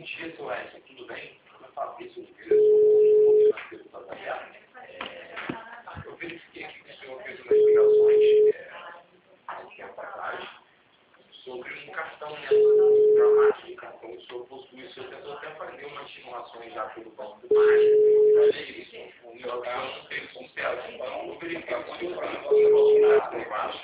dia, seu Edson, tudo bem? Eu Fabrício Oliveira, sou financeiro empresarial. Eu verifiquei aqui que o senhor fez umas ligações há um tempo atrás sobre um cartão, né? Para a marca de cartão que o senhor possui. O senhor tentou até fazer umas simulações já pelo banco do Master. O meu carro não fez sucesso. Então, eu verifiquei que o senhor tem um valor por baixo.